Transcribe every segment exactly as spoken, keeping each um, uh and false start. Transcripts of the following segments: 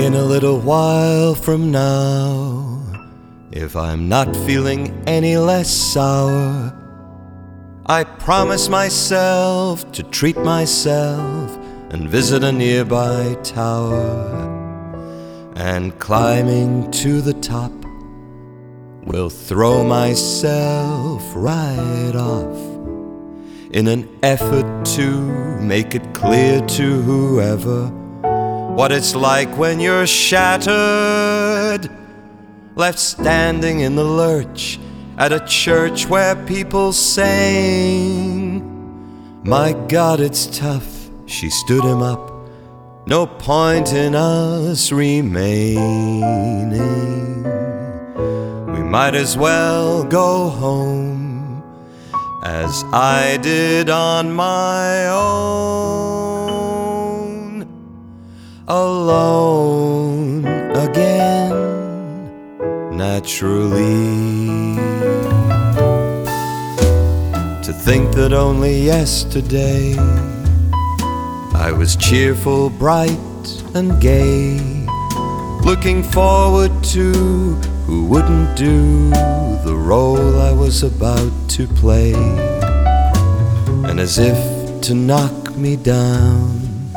In a little while from now, if I'm not feeling any less sour, I promise myself to treat myself and visit a nearby tower. And climbing to the top, will throw myself right off in an effort to make it clear to whoever what it's like when you're shattered, left standing in the lurch at a church where people sang, "My God, it's tough." She stood him up. No point in us remaining. We might as well go home as I did on my own, alone again, naturally. To think that only yesterday I was cheerful, bright and gay, looking forward to who wouldn't do the role I was about to play. And as if to knock me down,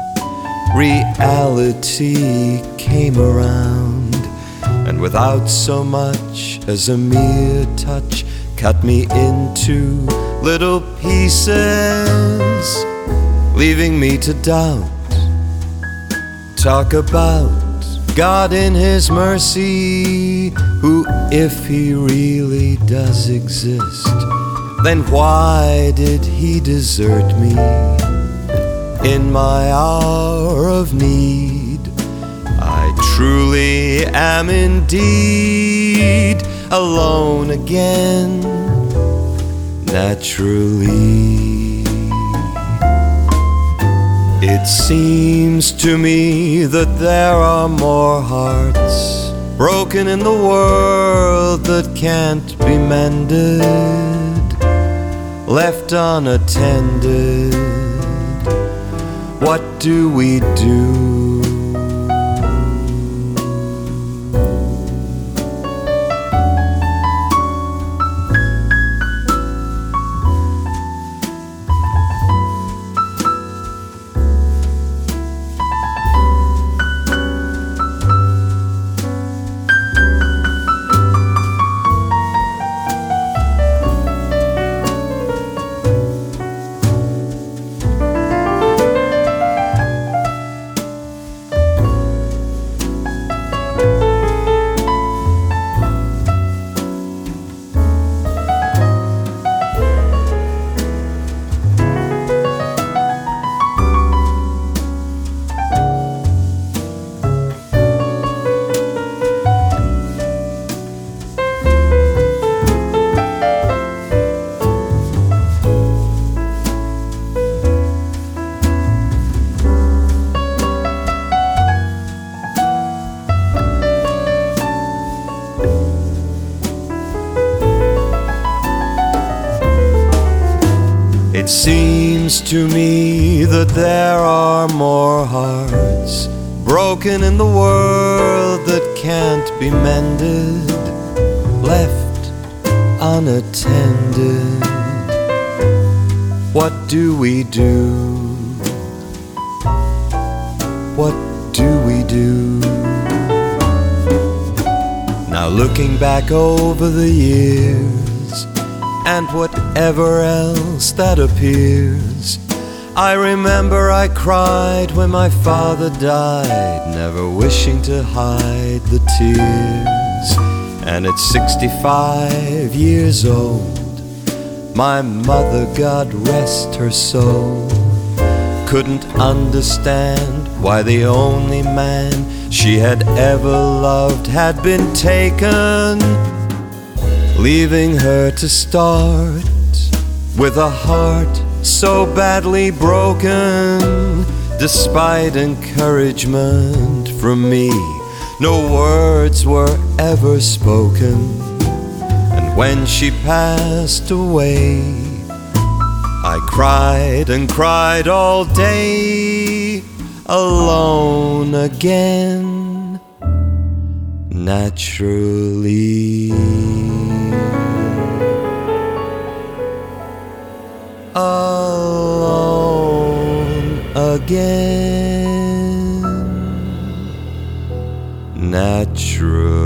reality came around, and without so much as a mere touch, cut me into little pieces, leaving me to doubt. Talk about God in His mercy, who, if He really does exist, then why did He desert me in my hour of need? I truly am indeed alone again, naturally. It seems to me that there are more hearts broken in the world that can't be mended, left unattended. What do we do? It seems to me that there are more hearts broken in the world that can't be mended, left unattended. What do we do? What do we do? Now looking back over the years and whatever else that appears, I remember I cried when my father died, never wishing to hide the tears. And at sixty-five years old, my mother, God rest her soul, couldn't understand why the only man she had ever loved had been taken, leaving her to start with a heart so badly broken. Despite encouragement from me, no words were ever spoken. And when she passed away, I cried and cried all day, alone again, naturally. Alone again, naturally.